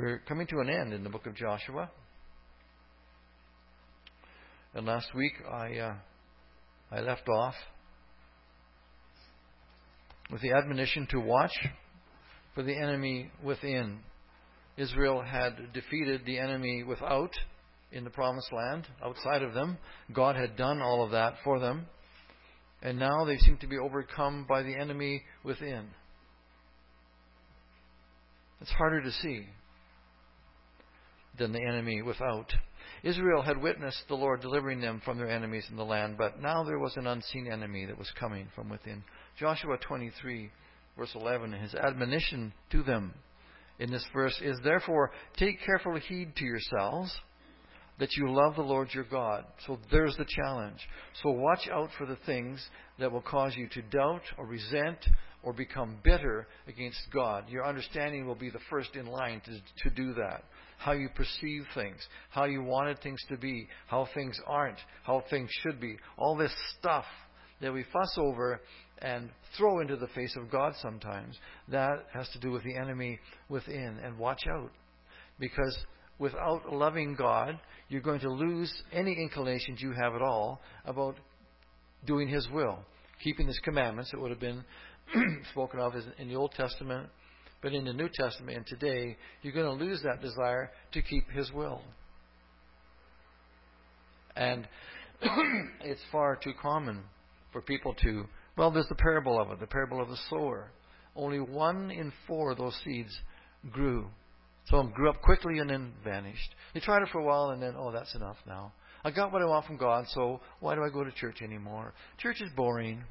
We're coming to an end in the book of Joshua. And last week I left off with the admonition to watch for the enemy within. Israel had defeated the enemy without in the promised land, outside of them. God had done all of that for them. And now they seem to be overcome by the enemy within. It's harder to see than the enemy without. Israel had witnessed the Lord delivering them from their enemies in the land, but now there was an unseen enemy that was coming from within. Joshua 23, verse 11, his admonition to them in this verse is, "Therefore, take careful heed to yourselves that you love the Lord your God." So there's the challenge. So watch out for the things that will cause you to doubt or resent or become bitter against God. Your understanding will be the first in line to do that. How you perceive things, how you wanted things to be, how things aren't, how things should be. All this stuff that we fuss over and throw into the face of God sometimes, that has to do with the enemy within. And watch out. Because without loving God, you're going to lose any inclinations you have at all about doing His will. Keeping His commandments, it would have been spoken of in the Old Testament, but in the New Testament and today, you're going to lose that desire to keep His will. And it's far too common for people to, well, there's the parable of it, the parable of the sower. Only 1 in 4 of those seeds grew. Some grew up quickly and then vanished. They tried it for a while and then, oh, that's enough now. I got what I want from God, so why do I go to church anymore? Church is boring.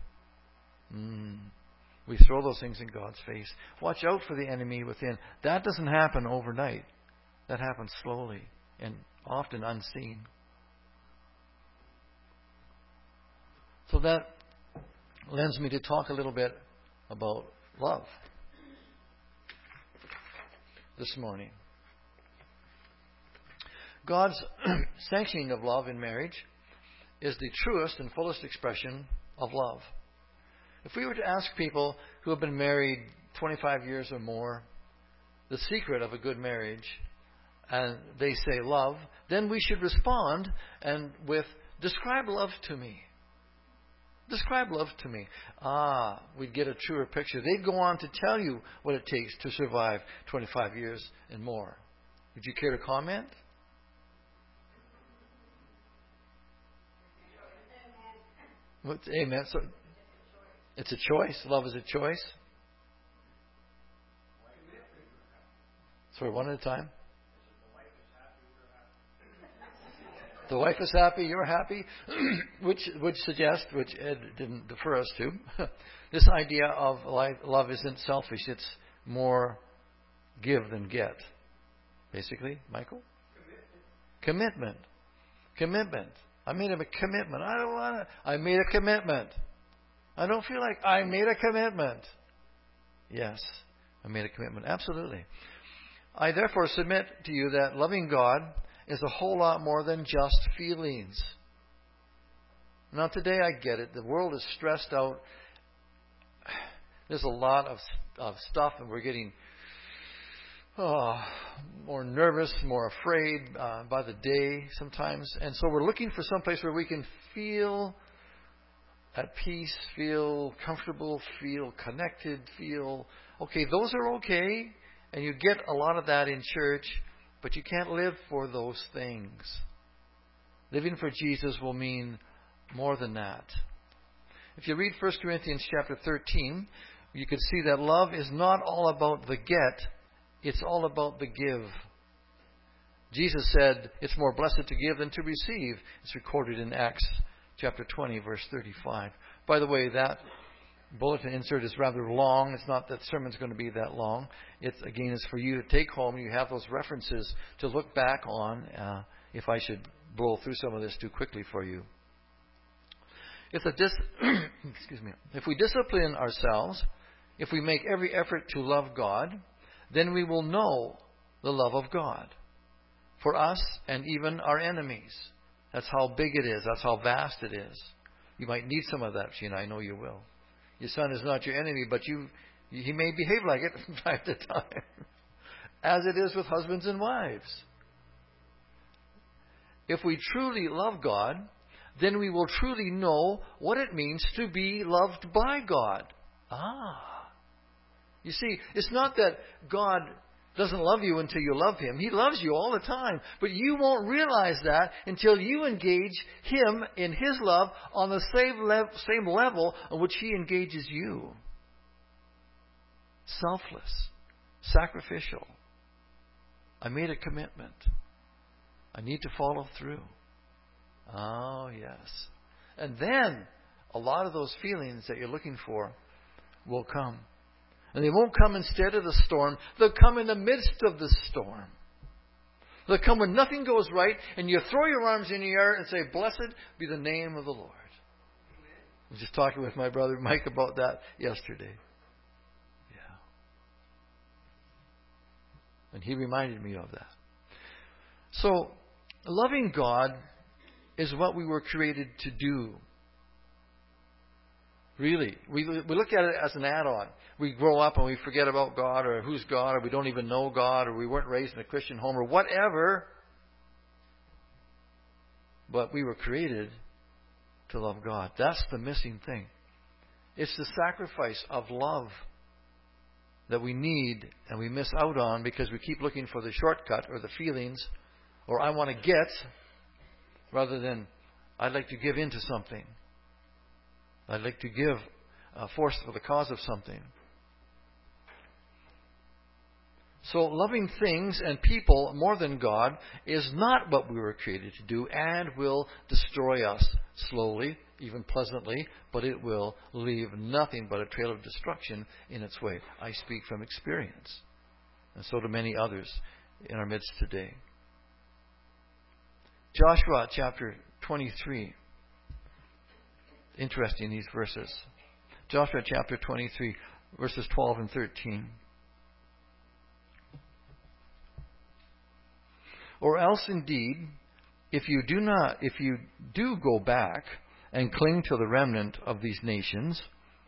We throw those things in God's face. Watch out for the enemy within. That doesn't happen overnight. That happens slowly and often unseen. So that lends me to talk a little bit about love this morning. God's sanctioning of love in marriage is the truest and fullest expression of love. If we were to ask people who have been married 25 years or more the secret of a good marriage, and they say love, then we should respond and with, describe love to me. Describe love to me. We'd get a truer picture. They'd go on to tell you what it takes to survive 25 years and more. Would you care to comment? Amen. So, it's a choice. Love is a choice. Sorry, one at a time. The wife is happy, you're happy, which suggests, which Ed didn't defer us to, this idea of love isn't selfish. It's more give than get. Basically, Michael? Commitment. I made a commitment. I don't want to. I made a commitment. I don't feel like I made a commitment. Yes, I made a commitment. Absolutely. I therefore submit to you that loving God is a whole lot more than just feelings. Now today I get it. The world is stressed out. There's a lot of stuff and we're getting more nervous, more afraid by the day sometimes. And so we're looking for some place where we can feel at peace, feel comfortable, feel connected, feel okay. Those are okay. And you get a lot of that in church, but you can't live for those things. Living for Jesus will mean more than that. If you read 1 Corinthians chapter 13, you can see that love is not all about the get, it's all about the give. Jesus said it's more blessed to give than to receive. It's recorded in Acts chapter 20, verse 35. By the way, that bulletin insert is rather long. It's not that sermon's going to be that long. It's for you to take home. You have those references to look back on if I should blow through some of this too quickly for you. If we discipline ourselves, if we make every effort to love God, then we will know the love of God for us and even our enemies. That's how big it is. That's how vast it is. You might need some of that, Sheena. I know you will. Your son is not your enemy, but he may behave like it from time to time. as it is with husbands and wives. If we truly love God, then we will truly know what it means to be loved by God. You see, it's not that God doesn't love you until you love Him. He loves you all the time. But you won't realize that until you engage Him in His love on the same level on which He engages you. Selfless. Sacrificial. I made a commitment. I need to follow through. Oh, yes. And then a lot of those feelings that you're looking for will come. And they won't come instead of the storm. They'll come in the midst of the storm. They'll come when nothing goes right and you throw your arms in the air and say, "Blessed be the name of the Lord." I was just talking with my brother Mike about that yesterday. Yeah. And he reminded me of that. So, loving God is what we were created to do. Really. We look at it as an add-on. We grow up and we forget about God, or who's God, or we don't even know God, or we weren't raised in a Christian home, or whatever. But we were created to love God. That's the missing thing. It's the sacrifice of love that we need and we miss out on because we keep looking for the shortcut or the feelings, or I want to get, rather than I'd like to give in to something. I'd like to give force for the cause of something. So loving things and people more than God is not what we were created to do, and will destroy us slowly, even pleasantly, but it will leave nothing but a trail of destruction in its way. I speak from experience, and so do many others in our midst today. Joshua chapter 23. Interesting, these verses. Joshua chapter 23, verses 12 and 13. Or else indeed, if you do go back and cling to the remnant of these nations,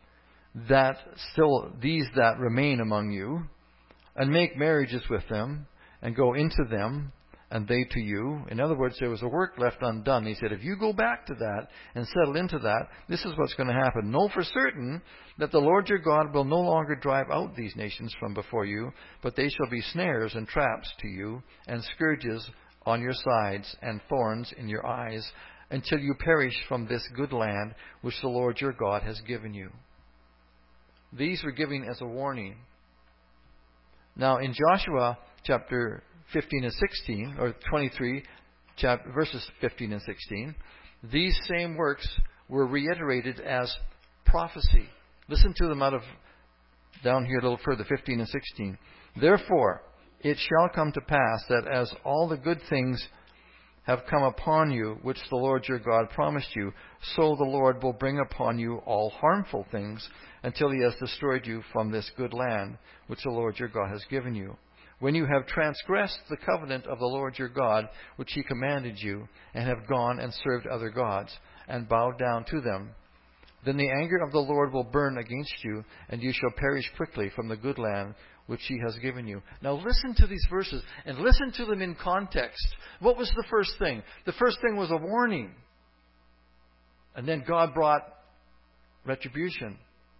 these that remain among you, and make marriages with them, and go into them, and they to you. In other words, there was a work left undone. He said, if you go back to that and settle into that, this is what's going to happen. Know for certain that the Lord your God will no longer drive out these nations from before you, but they shall be snares and traps to you, and scourges on your sides, and thorns in your eyes, until you perish from this good land which the Lord your God has given you. These were given as a warning. Now in Joshua chapter 15 and 16, or 23, verses 15 and 16, these same works were reiterated as prophecy. Listen to them out of down here a little further, 15 and 16. Therefore, it shall come to pass that as all the good things have come upon you, which the Lord your God promised you, so the Lord will bring upon you all harmful things, until He has destroyed you from this good land, which the Lord your God has given you. When you have transgressed the covenant of the Lord your God, which He commanded you, and have gone and served other gods, and bowed down to them, then the anger of the Lord will burn against you, and you shall perish quickly from the good land which He has given you. Now listen to these verses, and listen to them in context. What was the first thing? The first thing was a warning. And then God brought retribution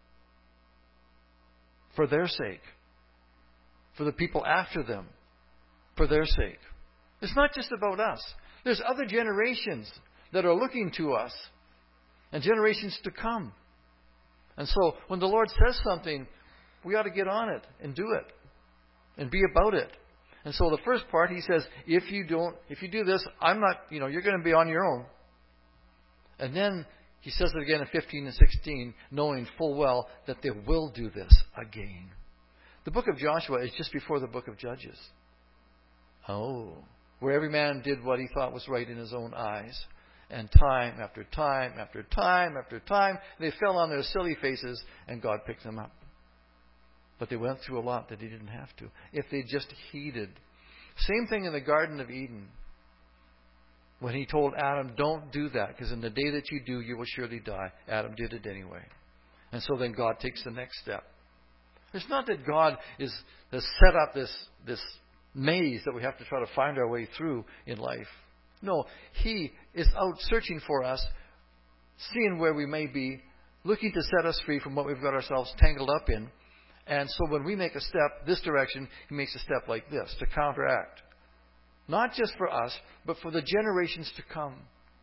for their sake. For the people after them, for their sake. It's not just about us. There's other generations that are looking to us, and generations to come. And so when the Lord says something, we ought to get on it and do it and be about it. And so the first part, He says, if you do this, you're going to be on your own. And then He says it again in 15 and 16, knowing full well that they will do this again. The book of Joshua is just before the book of Judges. Where every man did what he thought was right in his own eyes. And time after time after time after time, they fell on their silly faces and God picked them up. But they went through a lot that He didn't have to, if they just heeded. Same thing in the Garden of Eden. When He told Adam, don't do that, because in the day that you do, you will surely die. Adam did it anyway. And so then God takes the next step. It's not that God has set up this maze that we have to try to find our way through in life. No, He is out searching for us, seeing where we may be, looking to set us free from what we've got ourselves tangled up in. And so when we make a step this direction, He makes a step like this to counteract. Not just for us, but for the generations to come.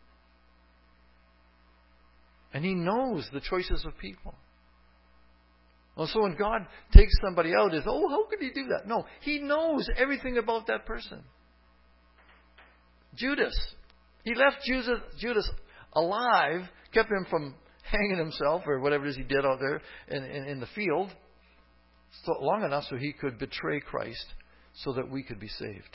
And He knows the choices of people. Well, so when God takes somebody out, it's, oh, how could He do that? No, He knows everything about that person. Judas. He left Judas alive, kept him from hanging himself or whatever it is he did out there in the field, so long enough so he could betray Christ so that we could be saved.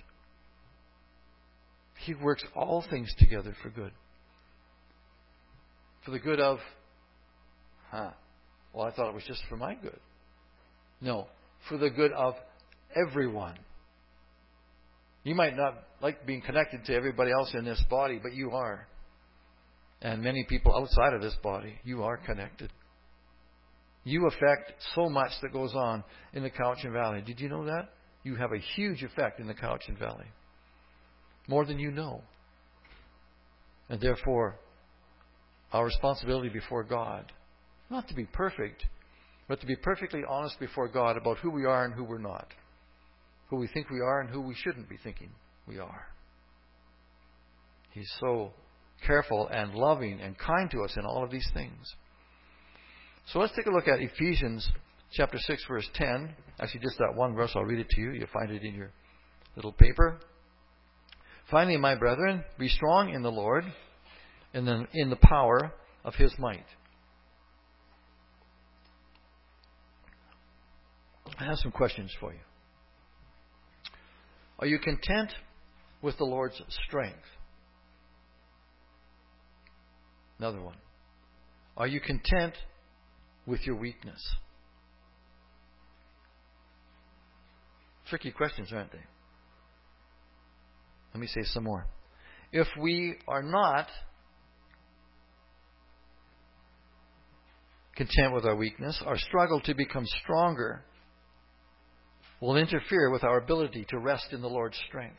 He works all things together for good. For the good of, well, I thought it was just for my good. No, for the good of everyone. You might not like being connected to everybody else in this body, but you are. And many people outside of this body, you are connected. You affect so much that goes on in the Cowichan Valley. Did you know that? You have a huge effect in the Cowichan Valley. More than you know. And therefore, our responsibility before God, not to be perfect, but to be perfectly honest before God about who we are and who we're not. Who we think we are and who we shouldn't be thinking we are. He's so careful and loving and kind to us in all of these things. So let's take a look at Ephesians chapter 6, verse 10. Actually, just that one verse, I'll read it to you. You'll find it in your little paper. Finally, my brethren, be strong in the Lord and then in the power of His might. I have some questions for you. Are you content with the Lord's strength? Another one. Are you content with your weakness? Tricky questions, aren't they? Let me say some more. If we are not content with our weakness, our struggle to become stronger will interfere with our ability to rest in the Lord's strength.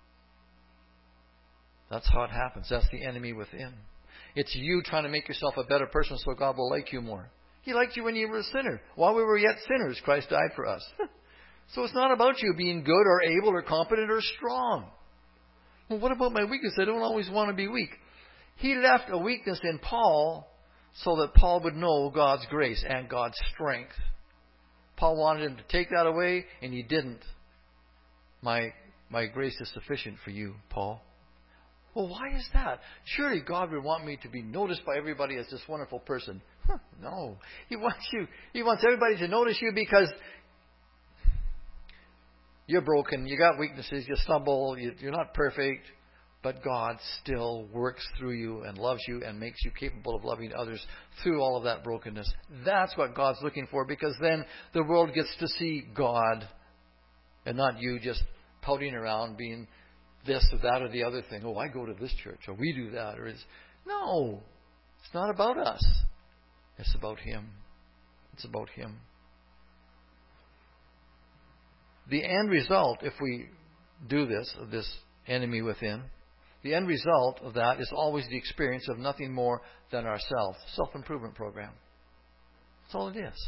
That's how it happens. That's the enemy within. It's you trying to make yourself a better person so God will like you more. He liked you when you were a sinner. While we were yet sinners, Christ died for us. So it's not about you being good or able or competent or strong. Well, what about my weakness? I don't always want to be weak. He left a weakness in Paul so that Paul would know God's grace and God's strength. Paul wanted him to take that away, and he didn't. My grace is sufficient for you, Paul. Well, why is that? Surely God would want me to be noticed by everybody as this wonderful person. No. He wants everybody to notice you because you're broken, you got weaknesses, you stumble, you're not perfect, but God still works through you and loves you and makes you capable of loving others through all of that brokenness. That's what God's looking for, because then the world gets to see God and not you just pouting around being this or that or the other thing. Oh, I go to this church, or we do that. No, it's not about us. It's about Him. It's about Him. The end result, if we do this enemy within, the end result of that is always the experience of nothing more than ourselves. Self-improvement program. That's all it is.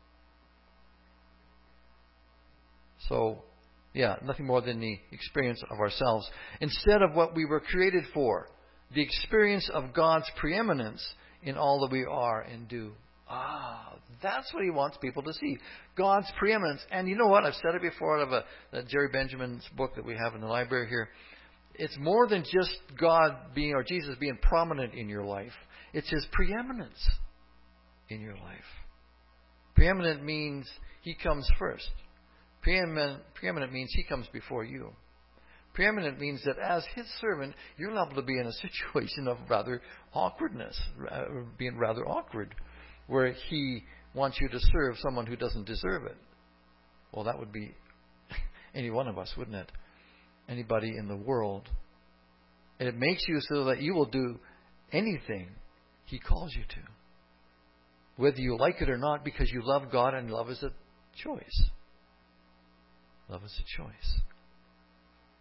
So, nothing more than the experience of ourselves. Instead of what we were created for, the experience of God's preeminence in all that we are and do. That's what He wants people to see. God's preeminence. And you know what? I've said it before out of Jerry Benjamin's book that we have in the library here. It's more than just God being, or Jesus being prominent in your life. It's His preeminence in your life. Preeminent means He comes first. Preeminent means He comes before you. Preeminent means that as His servant, you're liable to be in a situation of rather awkwardness, being rather awkward, where He wants you to serve someone who doesn't deserve it. Well, that would be any one of us, wouldn't it? Anybody in the world. And it makes you so that you will do anything He calls you to. Whether you like it or not, because you love God, and love is a choice. Love is a choice.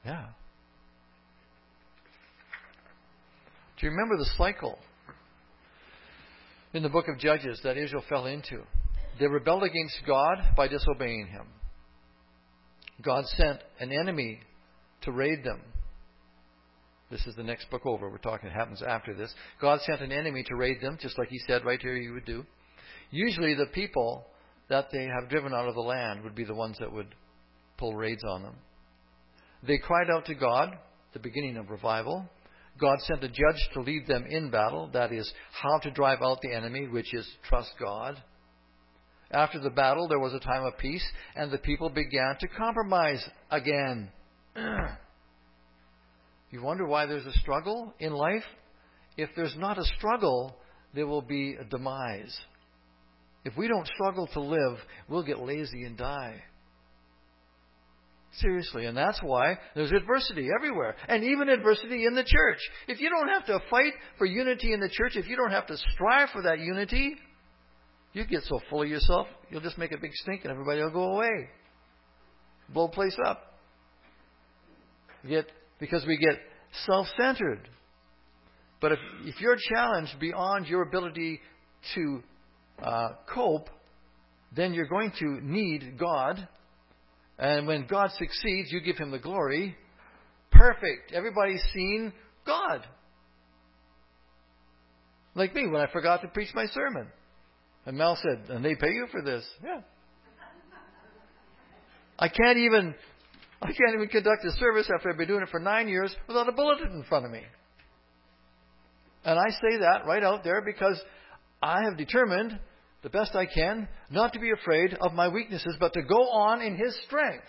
Yeah. Do you remember the cycle in the book of Judges that Israel fell into? They rebelled against God by disobeying Him. God sent an enemy to raid them. This is the next book over. We're talking, it happens after this. God sent an enemy to raid them, just like He said right here He would do. Usually the people that they have driven out of the land would be the ones that would pull raids on them. They cried out to God, the beginning of revival. God sent a judge to lead them in battle, that is, how to drive out the enemy, which is trust God. After the battle, there was a time of peace, and the people began to compromise again. You wonder why there's a struggle in life? If there's not a struggle, there will be a demise. If we don't struggle to live, we'll get lazy and die. Seriously, and that's why there's adversity everywhere, and even adversity in the church. If you don't have to fight for unity in the church, if you don't have to strive for that unity, you get so full of yourself, you'll just make a big stink and everybody will go away. Blow the place up. Because we get self-centered. But if you're challenged beyond your ability to cope, then you're going to need God. And when God succeeds, you give Him the glory. Perfect. Everybody's seen God. Like me, when I forgot to preach my sermon. And Mel said, and they pay you for this. Yeah. I can't even conduct a service after I've been doing it for 9 years without a bulletin in front of me. And I say that right out there because I have determined, the best I can, not to be afraid of my weaknesses, but to go on in His strength.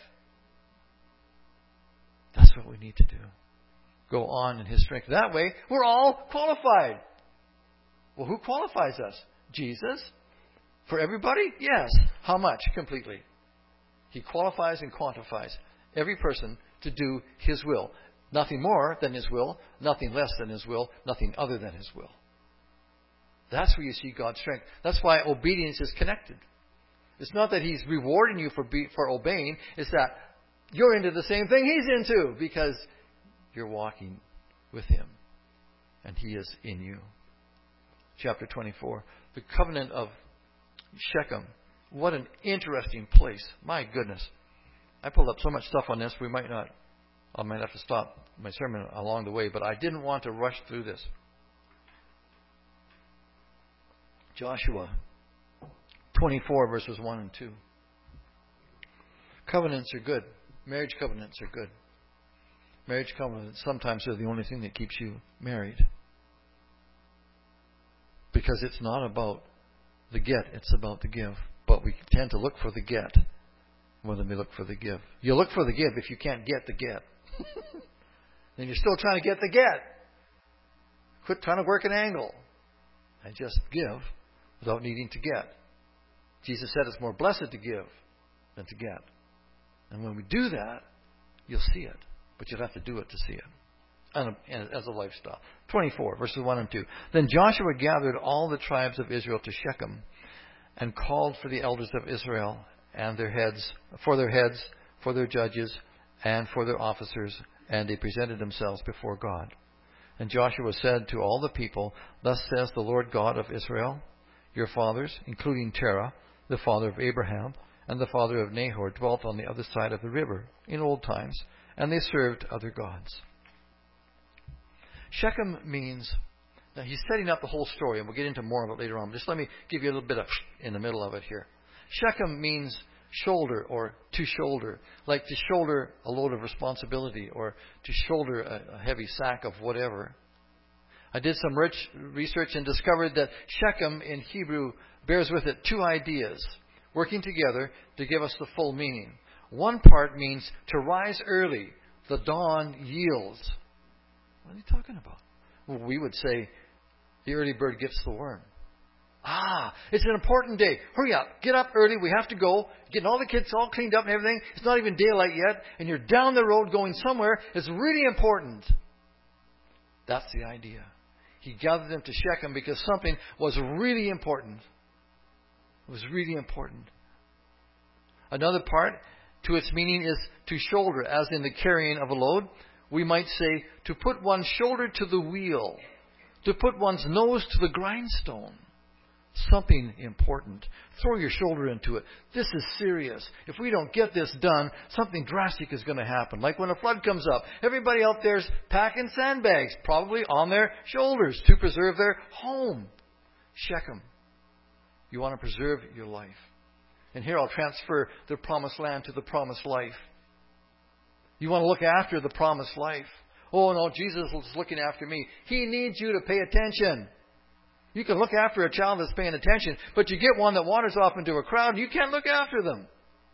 That's what we need to do. Go on in His strength. That way, we're all qualified. Well, who qualifies us? Jesus? For everybody? Yes. How much? Completely. He qualifies and quantifies every person to do His will. Nothing more than His will, nothing less than His will, nothing other than His will. That's where you see God's strength. That's why obedience is connected. It's not that He's rewarding you for obeying. It's that you're into the same thing He's into because you're walking with Him and He is in you. Chapter 24. The covenant of Shechem. What an interesting place. My goodness. I pulled up so much stuff on this, I might have to stop my sermon along the way, but I didn't want to rush through this. Joshua 24, verses 1 and 2. Covenants are good. Marriage covenants are good. Marriage covenants sometimes are the only thing that keeps you married. Because it's not about the get, it's about the give. But we tend to look for the get more than we look for the give. You look for the give if you can't get the get. Then you're still trying to get the get. Quit trying to work an angle. And just give without needing to get. Jesus said it's more blessed to give than to get. And when we do that, you'll see it. But you'll have to do it to see it. And as a lifestyle. 24, verses 1 and 2. Then Joshua gathered all the tribes of Israel to Shechem and called for the elders of Israel and their heads, for their judges, and for their officers, and they presented themselves before God. And Joshua said to all the people, Thus says the Lord God of Israel, your fathers, including Terah, the father of Abraham, and the father of Nahor, dwelt on the other side of the river in old times, and they served other gods. Shechem means, now he's setting up the whole story, and we'll get into more of it later on. Just let me give you a little bit of in the middle of it here. Shechem means shoulder or to shoulder, like to shoulder a load of responsibility or to shoulder a heavy sack of whatever. I did some research and discovered that Shechem in Hebrew bears with it two ideas working together to give us the full meaning. One part means to rise early. The dawn yields. What are you talking about? Well, we would say the early bird gets the worm. It's an important day. Hurry up. Get up early. We have to go. Getting all the kids all cleaned up and everything. It's not even daylight yet. And you're down the road going somewhere. It's really important. That's the idea. He gathered them to Shechem because something was really important. It was really important. Another part to its meaning is to shoulder, as in the carrying of a load. We might say to put one's shoulder to the wheel, to put one's nose to the grindstone. Something important. Throw your shoulder into it. This is serious. If we don't get this done, something drastic is going to happen. Like when a flood comes up, everybody out there's packing sandbags, probably on their shoulders to preserve their home. Shechem, you want to preserve your life. And here I'll transfer the promised land to the promised life. You want to look after the promised life. Oh no, Jesus is looking after me. He needs you to pay attention. You can look after a child that's paying attention, but you get one that wanders off into a crowd and you can't look after them.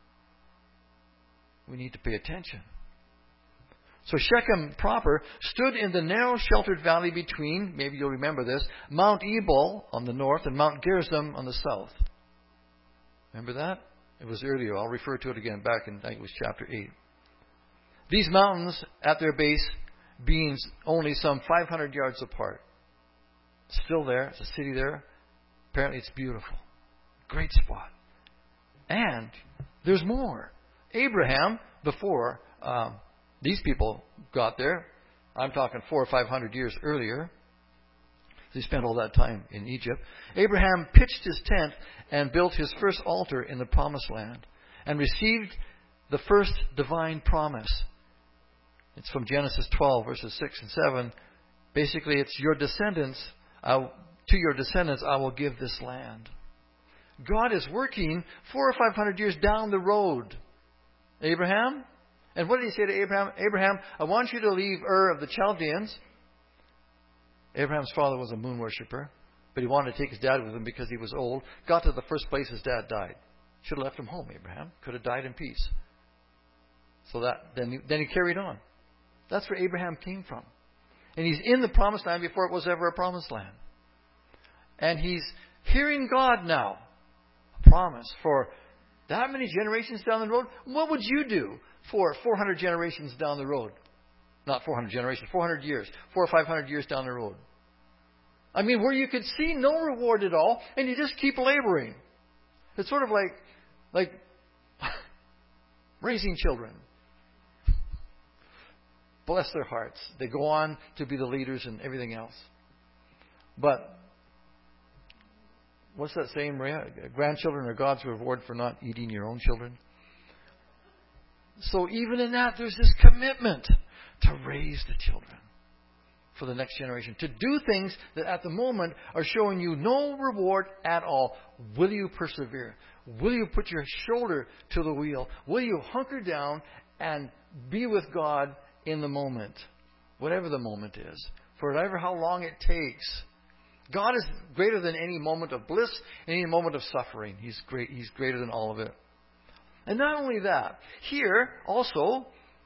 We need to pay attention. So Shechem proper stood in the narrow sheltered valley between, maybe you'll remember this, Mount Ebal on the north and Mount Gerizim on the south. Remember that? It was earlier. I'll refer to it again back in, I think it was chapter 8. These mountains at their base being only some 500 yards apart. Still there. It's a city there. Apparently it's beautiful. Great spot. And there's more. Abraham, before these people got there, I'm talking 400 or 500 years earlier, he spent all that time in Egypt. Abraham pitched his tent and built his first altar in the promised land and received the first divine promise. It's from Genesis 12, verses 6 and 7. Basically, it's your descendants, to your descendants I will give this land. God is working 400 or 500 years down the road. Abraham? And what did he say to Abraham? Abraham, I want you to leave Ur of the Chaldeans. Abraham's father was a moon worshiper, but he wanted to take his dad with him because he was old. Got to the first place, his dad died. Should have left him home, Abraham. Could have died in peace. So then he carried on. That's where Abraham came from. And he's in the promised land before it was ever a promised land. And he's hearing God now. A promise for that many generations down the road. What would you do for 400 generations down the road? Not 400 generations, 400 years. 400 or 500 years down the road. I mean, where you could see no reward at all, and you just keep laboring. It's sort of like raising children. Bless their hearts. They go on to be the leaders and everything else. But what's that saying, Maria? Grandchildren are God's reward for not eating your own children. So even in that, there's this commitment to raise the children for the next generation. To do things that at the moment are showing you no reward at all. Will you persevere? Will you put your shoulder to the wheel? Will you hunker down and be with God in the moment? Whatever the moment is. For whatever how long it takes. God is greater than any moment of bliss, any moment of suffering. He's great. He's greater than all of it. And not only that, here also,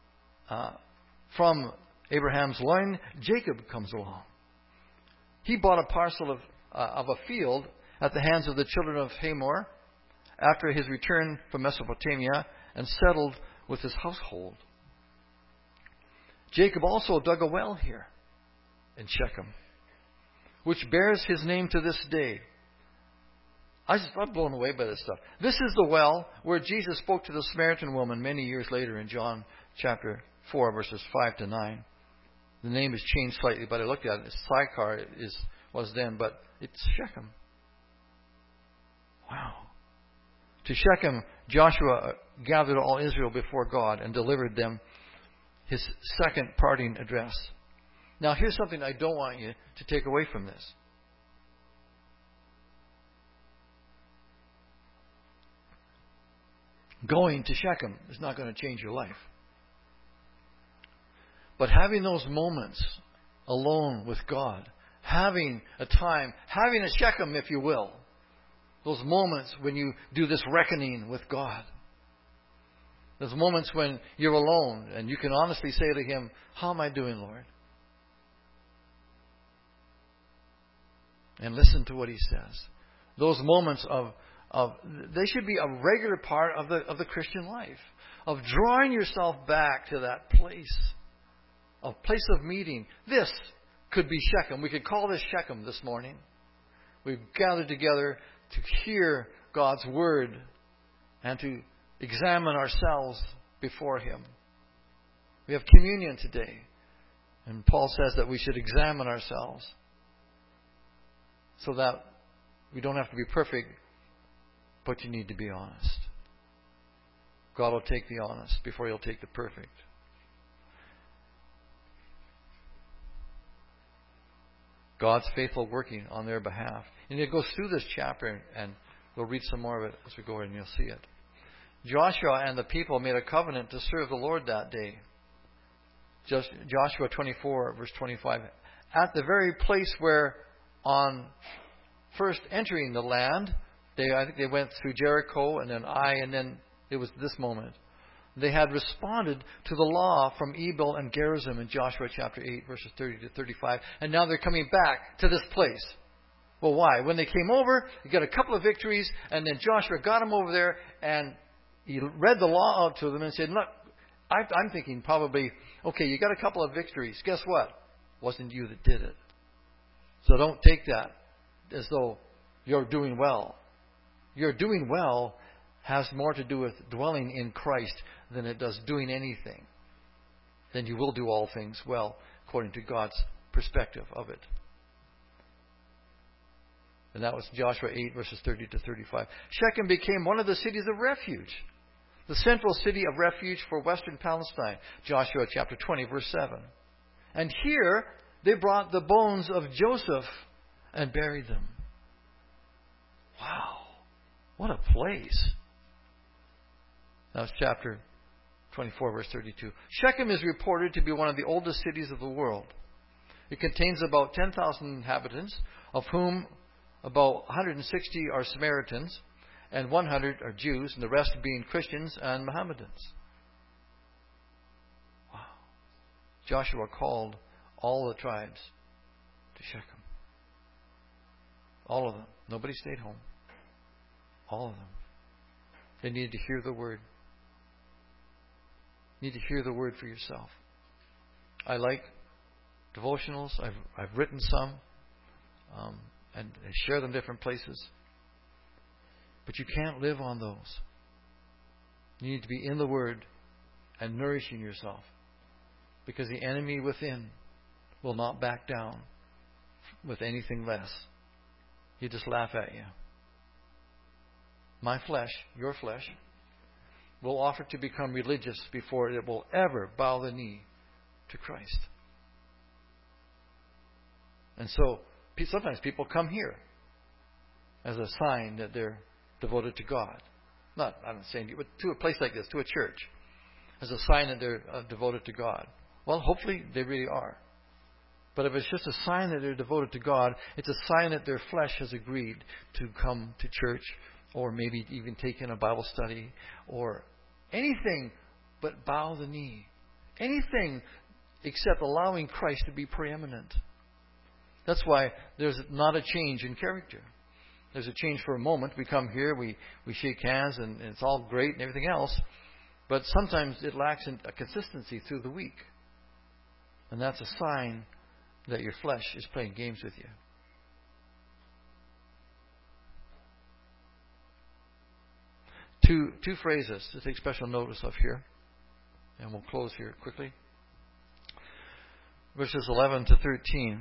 from Abraham's line, Jacob comes along. He bought a parcel of a field at the hands of the children of Hamor after his return from Mesopotamia and settled with his household. Jacob also dug a well here in Shechem, which bears his name to this day. I'm blown away by this stuff. This is the well where Jesus spoke to the Samaritan woman many years later in John chapter 4, verses 5 to 9. The name has changed slightly, but I looked at it. Sychar was then, but it's Shechem. Wow. To Shechem, Joshua gathered all Israel before God and delivered them his second parting address. Now, here's something I don't want you to take away from this. Going to Shechem is not going to change your life. But having those moments alone with God, having a time, having a Shechem, if you will, those moments when you do this reckoning with God, those moments when you're alone and you can honestly say to Him, how am I doing, Lord? And listen to what He says. Those moments they should be a regular part of the Christian life, of drawing yourself back to that place, a place of meeting. This could be Shechem. We could call this Shechem this morning. We've gathered together to hear God's Word and to examine ourselves before Him. We have communion today. And Paul says that we should examine ourselves so that we don't have to be perfect, but you need to be honest. God will take the honest before He'll take the perfect. God's faithful working on their behalf. And it goes through this chapter, and we'll read some more of it as we go and you'll see it. Joshua and the people made a covenant to serve the Lord that day. Joshua 24, verse 25. At the very place where on first entering the land, I think they went through Jericho and then Ai, and then it was this moment. They had responded to the law from Ebal and Gerizim in Joshua chapter 8, verses 30 to 35. And now they're coming back to this place. Well, why? When they came over, they got a couple of victories, and then Joshua got them over there, and he read the law out to them and said, look, I'm thinking probably, okay, you got a couple of victories. Guess what? It wasn't you that did it. So don't take that as though you're doing well. Your doing well has more to do with dwelling in Christ than it does doing anything. Then you will do all things well, according to God's perspective of it. And that was Joshua 8, verses 30 to 35. Shechem became one of the cities of refuge, the central city of refuge for western Palestine. Joshua chapter 20, verse 7. And here they brought the bones of Joseph and buried them. Wow, what a place. That's chapter 24, verse 32. Shechem is reported to be one of the oldest cities of the world. It contains about 10,000 inhabitants, of whom about 160 are Samaritans, and 100 are Jews, and the rest being Christians and Mohammedans. Wow. Joshua called all the tribes to Shechem. All of them. Nobody stayed home. All of them. They needed to hear the word. You need to hear the word for yourself. I like devotionals. I've written some and share them different places. But you can't live on those. You need to be in the Word and nourishing yourself. Because the enemy within will not back down with anything less. He'll just laugh at you. My flesh, your flesh, will offer to become religious before it will ever bow the knee to Christ. And so, sometimes people come here as a sign that they're devoted to God. I'm not saying, but to a place like this, to a church, as a sign that they're devoted to God. Well, hopefully they really are. But if it's just a sign that they're devoted to God, it's a sign that their flesh has agreed to come to church, or maybe even take in a Bible study, or anything but bow the knee. Anything except allowing Christ to be preeminent. That's why there's not a change in character. There's a change for a moment. We come here, we shake hands, and it's all great and everything else. But sometimes it lacks a consistency through the week. And that's a sign that your flesh is playing games with you. Two phrases to take special notice of here. And we'll close here quickly. Verses 11 to 13.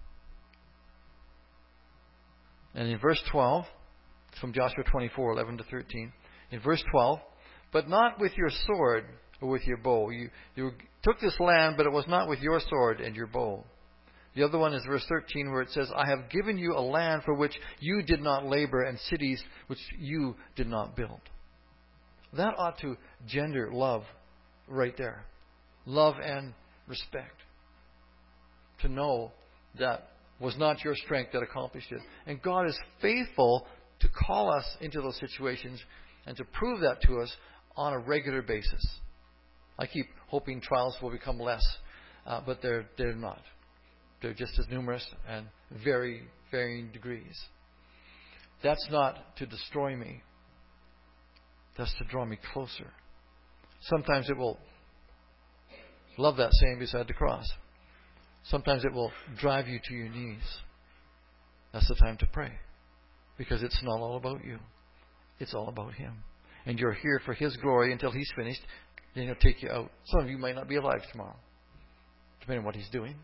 And in verse 12, from Joshua 24, 11 to 13. In verse 12, but not with your sword or with your bow. You took this land, but it was not with your sword and your bow. The other one is verse 13, where it says, I have given you a land for which you did not labor, and cities which you did not build. That ought to gender love right there. Love and respect. To know that was not your strength that accomplished it. And God is faithful to call us into those situations and to prove that to us on a regular basis. I keep hoping trials will become less, but they're not. They're just as numerous and very varying degrees. That's not to destroy me. That's to draw me closer. Sometimes it will, love that saying beside the cross. Sometimes it will drive you to your knees. That's the time to pray. Because it's not all about you. It's all about Him. and you're here for His glory until He's finished, then He'll take you out. Some of you might not be alive tomorrow, depending on what He's doing.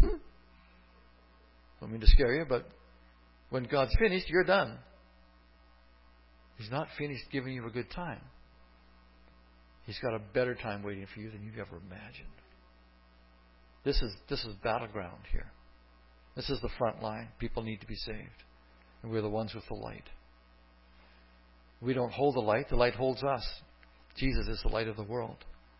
Don't mean to scare you, but when God's finished, you're done. He's not finished giving you a good time. He's got a better time waiting for you than you've ever imagined. This is battleground here. This is the front line. People need to be saved. And we're the ones with the light. We don't hold the light. The light holds us. Jesus is the light of the world.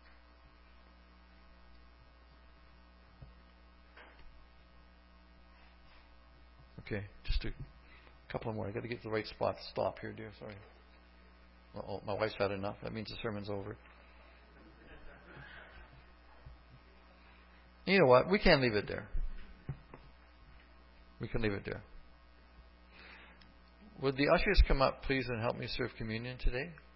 Okay, just a couple more. I've got to get to the right spot to stop here, dear. Sorry. Oh, my wife's had enough. That means the sermon's over. You know what? We can't leave it there. We can leave it there. Would the ushers come up, please, and help me serve communion today?